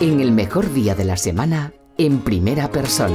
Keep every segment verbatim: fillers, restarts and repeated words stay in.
en el mejor día de la semana en primera persona.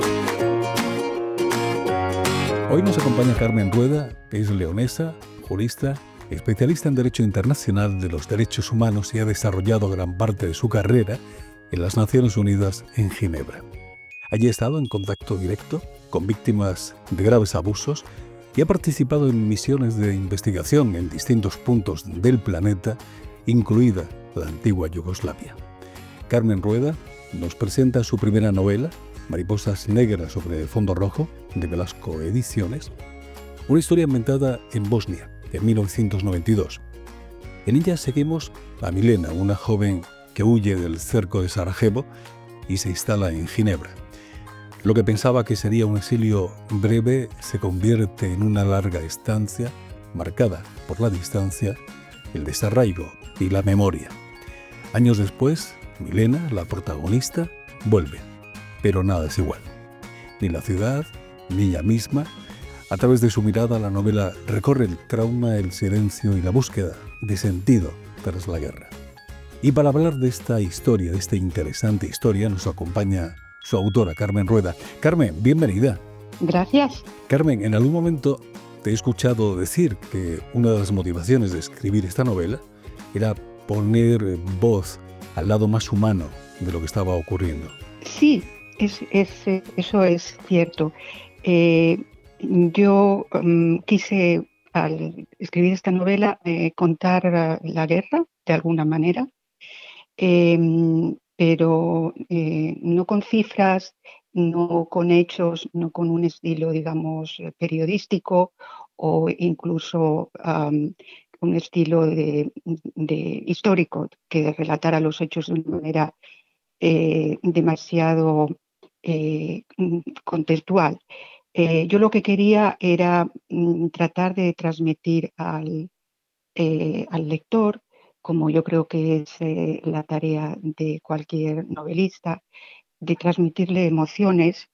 Hoy nos acompaña Carmen Rueda, que es leonesa, jurista, especialista en Derecho Internacional de los Derechos Humanos y ha desarrollado gran parte de su carrera en las Naciones Unidas en Ginebra. Allí ha estado en contacto directo con víctimas de graves abusos y ha participado en misiones de investigación en distintos puntos del planeta, incluida la antigua Yugoslavia. Carmen Rueda nos presenta su primera novela, Mariposas negras sobre fondo rojo, de Velasco Ediciones, una historia ambientada en Bosnia, en mil novecientos noventa y dos. En ella seguimos a Milena, una joven que huye del cerco de Sarajevo y se instala en Ginebra. Lo que pensaba que sería un exilio breve se convierte en una larga estancia marcada por la distancia, el desarraigo y la memoria. Años después, Milena, la protagonista, vuelve, pero nada es igual. Ni la ciudad, ni ella misma. A través de su mirada, la novela recorre el trauma, el silencio y la búsqueda de sentido tras la guerra. Y para hablar de esta historia, de esta interesante historia, nos acompaña su autora, Carmen Rueda. Carmen, bienvenida. Gracias. Carmen, en algún momento te he escuchado decir que una de las motivaciones de escribir esta novela era poner voz al lado más humano de lo que estaba ocurriendo. Sí, es, es, eso es cierto. Eh, yo um, quise, al escribir esta novela, eh, contar uh, la guerra de alguna manera, eh, pero eh, no con cifras, no con hechos, no con un estilo, digamos, periodístico o incluso um, un estilo de, de histórico que relatara los hechos de una manera eh, demasiado eh, contextual. Eh, yo lo que quería era mm, tratar de transmitir al, eh, al lector, como yo creo que es eh, la tarea de cualquier novelista, de transmitirle emociones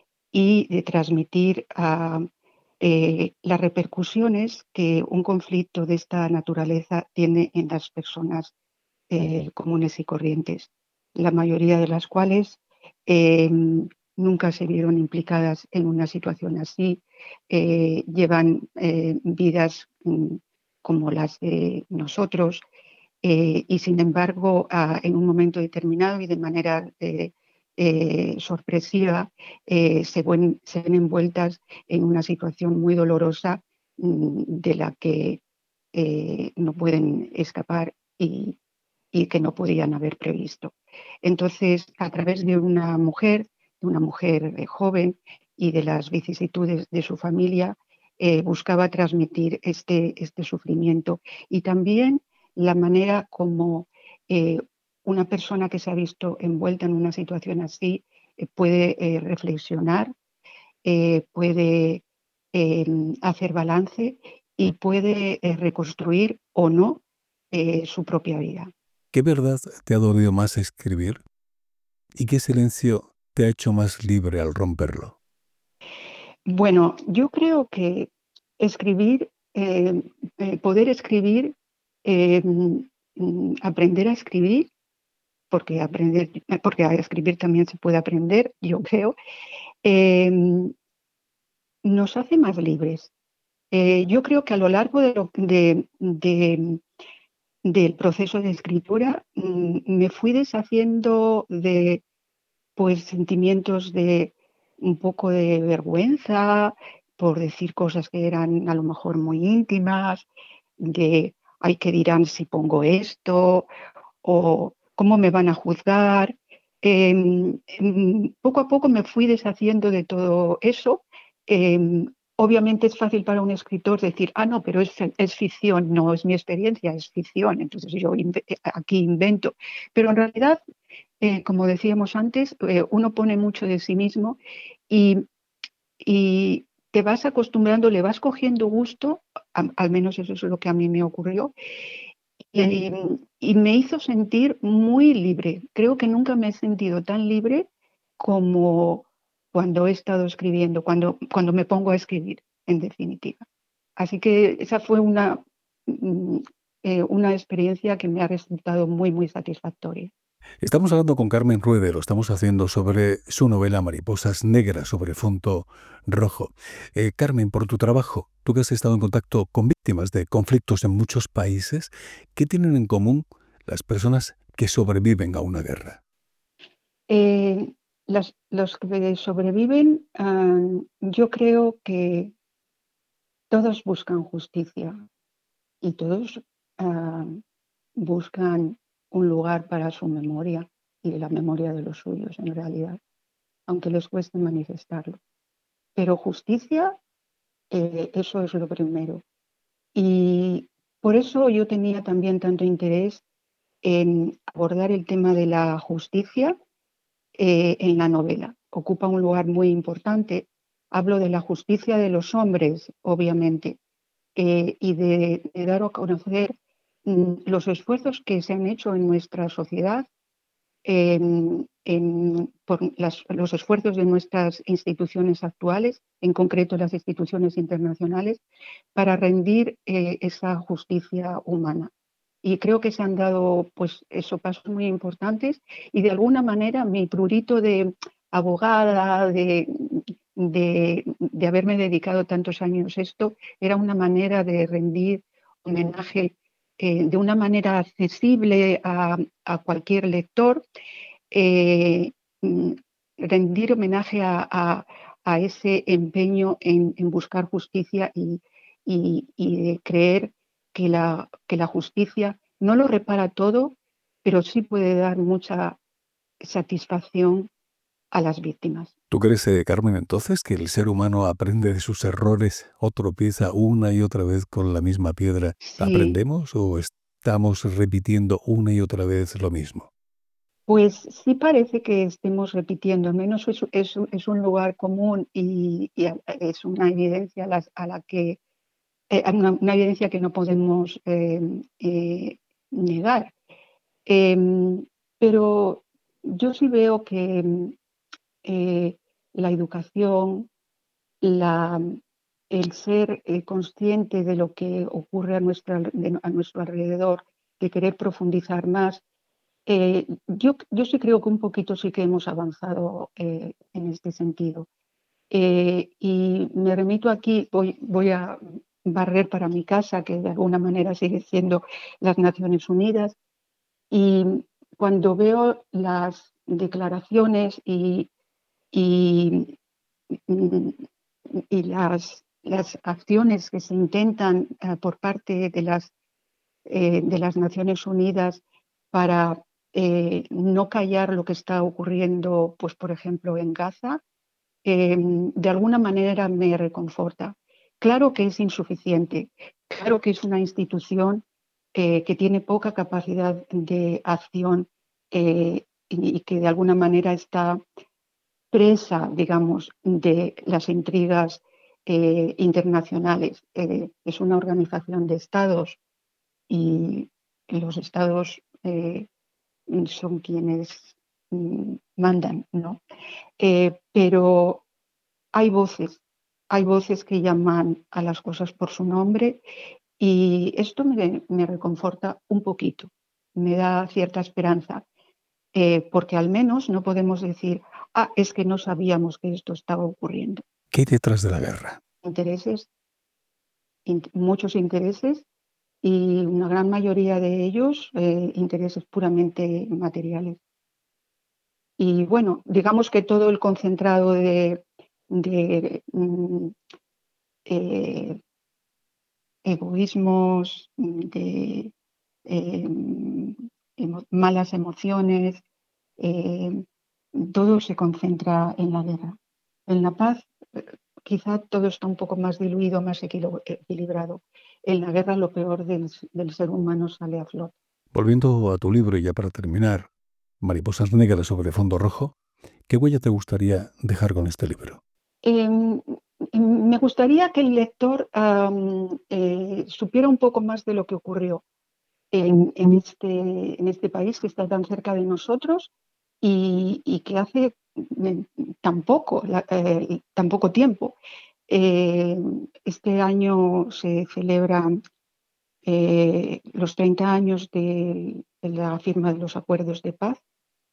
y de transmitir uh, eh, las repercusiones que un conflicto de esta naturaleza tiene en las personas eh, comunes y corrientes, la mayoría de las cuales eh, nunca se vieron implicadas en una situación así, eh, llevan eh, vidas mm, como las de nosotros eh, y sin embargo ah, en un momento determinado y de manera eh, eh, sorpresiva eh, se, ven, se ven envueltas en una situación muy dolorosa mm, de la que eh, no pueden escapar y, y que no podían haber previsto. Entonces, a través de una mujer, de una mujer eh, joven y de las vicisitudes de su familia, eh, buscaba transmitir este, este sufrimiento y también la manera como eh, una persona que se ha visto envuelta en una situación así eh, puede eh, reflexionar, eh, puede eh, hacer balance y puede eh, reconstruir o no eh, su propia vida. ¿Qué verdad te ha dolido más escribir? ¿Y qué silencio te ha hecho más libre al romperlo? Bueno, yo creo que escribir, eh, eh, poder escribir, eh, mm, aprender a escribir, porque aprender, porque a escribir también se puede aprender, yo creo, eh, nos hace más libres. Eh, yo creo que a lo largo de lo, de, de, del proceso de escritura mm, me fui deshaciendo de pues sentimientos de un poco de vergüenza por decir cosas que eran a lo mejor muy íntimas, de ay, ¿qué dirán si pongo esto? O ¿cómo me van a juzgar? Eh, eh, poco a poco me fui deshaciendo de todo eso. Eh, obviamente es fácil para un escritor decir, ah, no, pero es, es ficción, no es mi experiencia, es ficción, entonces yo inve aquí invento. Pero en realidad eh, como decíamos antes, eh, uno pone mucho de sí mismo y, y, te vas acostumbrando, le vas cogiendo gusto, a, al menos eso es lo que a mí me ocurrió, y, y me hizo sentir muy libre. Creo que nunca me he sentido tan libre como cuando he estado escribiendo, cuando, cuando me pongo a escribir, en definitiva. Así que esa fue una, mm, eh, una experiencia que me ha resultado muy, muy satisfactoria. Estamos hablando con Carmen Rueda, lo estamos haciendo sobre su novela Mariposas Negras sobre fondo rojo. Eh, Carmen, por tu trabajo, tú que has estado en contacto con víctimas de conflictos en muchos países, ¿qué tienen en común las personas que sobreviven a una guerra? Eh, las- los que sobreviven, ah, yo creo que todos buscan justicia y todos ah, buscan un lugar para su memoria y la memoria de los suyos, en realidad, aunque les cueste manifestarlo. Pero justicia, eh, eso es lo primero. Y por eso yo tenía también tanto interés en abordar el tema de la justicia eh, en la novela. Ocupa un lugar muy importante. Hablo de la justicia de los hombres, obviamente, eh, y de, de dar a conocer mm, los esfuerzos que se han hecho en nuestra sociedad, en, en- por las- los esfuerzos de nuestras instituciones actuales, en concreto las instituciones internacionales, para rendir eh, esa justicia humana. Y creo que se han dado, pues, esos pasos muy importantes y de alguna manera mi prurito de abogada, de, de, de haberme dedicado tantos años a esto, era una manera de rendir homenaje eh, de una manera accesible a, a cualquier lector, eh, mm, rendir homenaje a, a- a ese empeño en, en buscar justicia y, y- y de creer que la, que la justicia no lo repara todo, pero sí puede dar mucha satisfacción a las víctimas. ¿Tú crees, eh, Carmen, entonces que el ser humano aprende de sus errores o tropieza una y otra vez con la misma piedra? Sí, ¿Aprendemos o estamos repitiendo una y otra vez lo mismo? pues sí parece que estemos repitiendo, al menos es, es- es un lugar común y, y a- es una evidencia a, las- a la que eh, una, una evidencia que no podemos eh, eh, negar. Em, pero yo sí veo que em, eh, la educación, la, el ser eh, consciente de lo que ocurre a, nuestra, de- a nuestro alrededor, de querer profundizar más, eh, yo, yo sí creo que un poquito sí que hemos avanzado eh, en este sentido. Eh, y me remito aquí, voy, voy a barrer para mi casa, que de alguna manera sigue siendo las Naciones Unidas, y cuando veo las declaraciones y, y, y las, las, acciones que se intentan uh, por parte de las, eh, de las Naciones Unidas para eh, no callar lo que está ocurriendo, pues por ejemplo en Gaza, eh, de alguna manera me reconforta. Claro que es insuficiente, claro que es una institución eh, que tiene poca capacidad de acción eh, y, y que de alguna manera está presa, digamos, de las intrigas eh, internacionales. Eh, es una organización de estados y los estados eh, son quienes mm, mandan, ¿no? Eh, pero hay voces, hay voces que llaman a las cosas por su nombre y esto me, me reconforta un poquito, me da cierta esperanza, eh, porque al menos no podemos decir, ah, es que no sabíamos que esto estaba ocurriendo. ¿Qué hay detrás de la guerra? Intereses, in, muchos intereses y una gran mayoría de ellos eh, intereses puramente materiales. Y bueno, digamos que todo el concentrado de, de mm, eh, egoísmos, de eh, emo malas emociones, eh, todo se concentra en la guerra. En la paz, eh, quizá todo está un poco más diluido, más equilibrado. En la guerra lo peor del, del ser humano sale a flote. Volviendo a tu libro y ya para terminar, Mariposas Negras sobre fondo rojo, ¿qué huella te gustaría dejar con este libro? Eh, me gustaría que el lector um, eh, supiera un poco más de lo que ocurrió en, en, este, en este país que está tan cerca de nosotros y, y que hace mm, tan poco, la, eh, tan poco tiempo. Eh, este año se celebran eh, los treinta años de, de la firma de los acuerdos de paz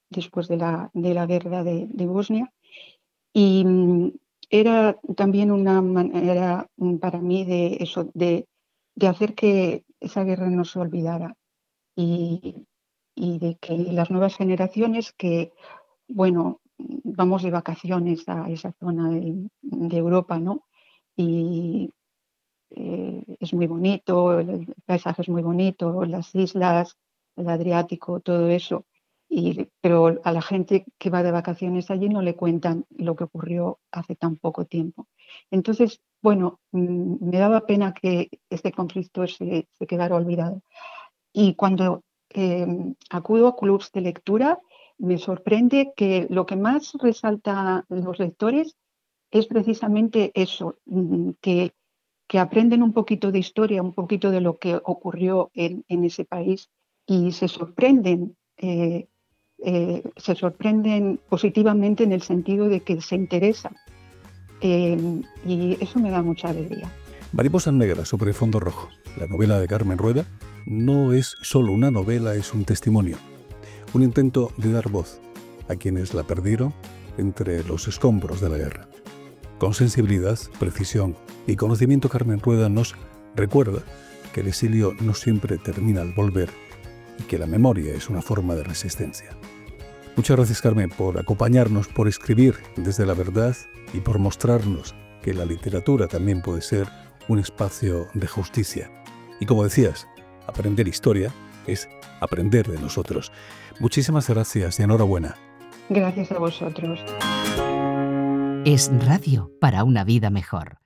después de la, de la guerra de, de Bosnia. Y mm, era también una manera mm, para mí de eso, de, de hacer que esa guerra no se olvidara y, y de que las nuevas generaciones que, bueno, vamos de vacaciones a esa zona de, de Europa, ¿no? Y eh, es muy bonito, el paisaje es muy bonito, las islas, el Adriático, todo eso. Y, pero a la gente que va de vacaciones allí no le cuentan lo que ocurrió hace tan poco tiempo. Entonces, bueno, mm, me daba pena que este conflicto se, se quedara olvidado. Y cuando eh, acudo a clubs de lectura, me sorprende que lo que más resalta a los lectores es precisamente eso, mm, que que aprenden un poquito de historia, un poquito de lo que ocurrió en, en ese país y se sorprenden, eh, eh, se sorprenden positivamente en el sentido de que se interesan. Eh, y eso me da mucha alegría. Mariposas negras sobre fondo rojo. La novela de Carmen Rueda no es solo una novela, es un testimonio. Un intento de dar voz a quienes la perdieron entre los escombros de la guerra. Con sensibilidad, precisión y conocimiento, Carmen Rueda nos recuerda que el exilio no siempre termina al volver y que la memoria es una forma de resistencia. Muchas gracias, Carmen, por acompañarnos, por escribir desde la verdad y por mostrarnos que la literatura también puede ser un espacio de justicia. Y como decías, aprender historia es aprender de nosotros. Muchísimas gracias y enhorabuena. Gracias a vosotros. Es radio para una vida mejor.